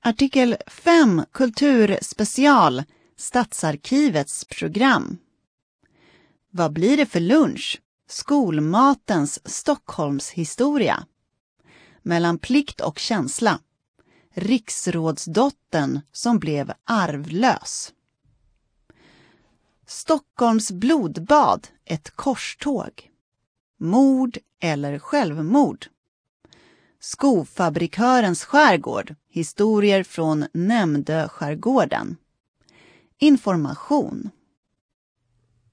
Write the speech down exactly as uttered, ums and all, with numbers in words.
Artikel fem. Kulturspecial. Stadsarkivets program. Vad blir det för lunch? Skolmatens Stockholmshistoria. Mellan plikt och känsla. Riksrådsdottern som blev arvlös. Stockholms blodbad, ett korståg. Mord eller självmord. Skofabrikörens skärgård, historier från Nämndö skärgården. Information.